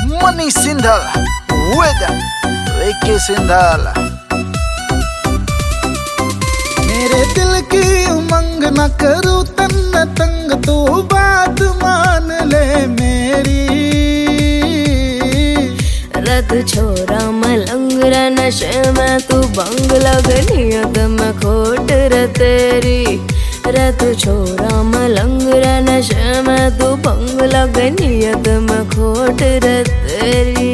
Money Sindhal with Vicky Sindhal। मेरे दिल की उमंग न करूँ तन्ने तंग, तू बात मान ले मेरी। रत छोरा मलंगरा नशे में तू बंग लग, नियत में खोट रे तेरी। रत छोरा मलंगरा नशे में तू बंग लग, नियत में खोट रे तेरी।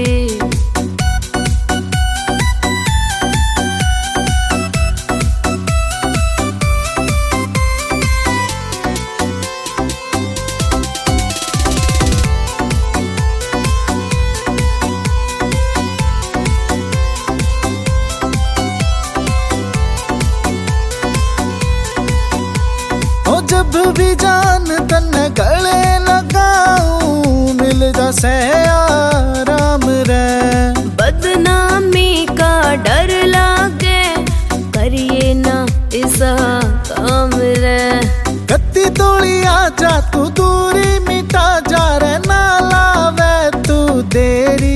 जब भी जान तन गले लगाऊं, मिल जैसे आराम रे। बदनामी का डर लागे, करिए ना ऐसा काम रे। गत्ती तोड़ी आजा तू दूरी मिटा जा रे, ना लावे तू देरी।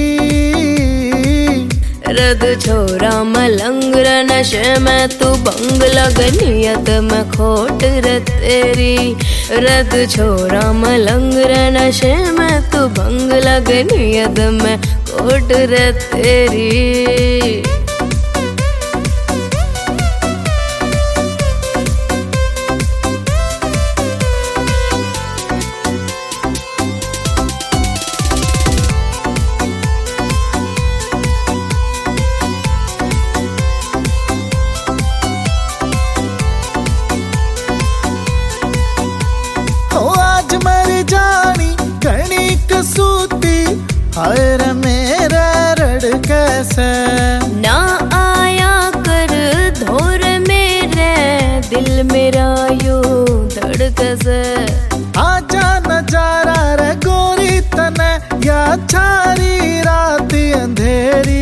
रद छोरा मलंगरा नशे में तू बंग लग, नियत में खोट रे तेरी। रद छोरा मलंगरा नशे में तू बंग लग, नियत में खोट रे तेरी। मर जानी कणिक सूती, हाय रे मेरा रड़ कैसे। ना आया कर धोर मेरे, दिल मेरा यूं धड़क से। आजा नजारा रे गोरी तने, या छारी रात अंधेरी।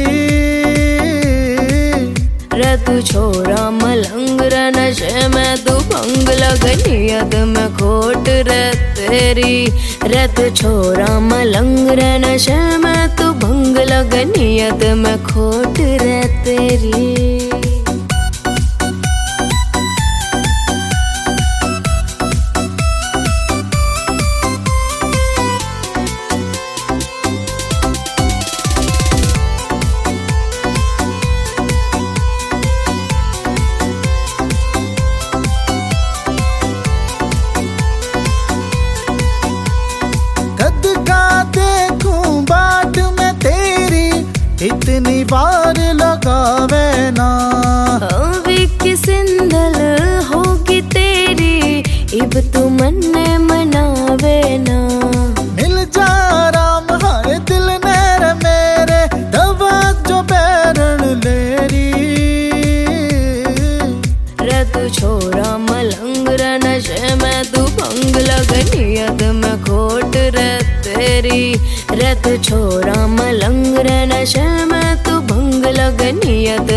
रत छोरा मलंगरा नशे में तू बंग लग, नियत में खोट रे तेरी। रत छोरा मलंगरा नशे में तू बंग लग, नियत में खोट रे तेरी। इतनी बार लगावे ना, विकी सिंधल होगी तेरी, इब तू मन मनावे ना। मिल जा राम हाय दिल नेर मेरे, दवा जो बैरण लेरी। रत छोरा मलंगरा नशे में तू बंग लग, नियत में खोट रे तेरी। रत छोरा मलंगरा नशे में तू भंग लग, नियत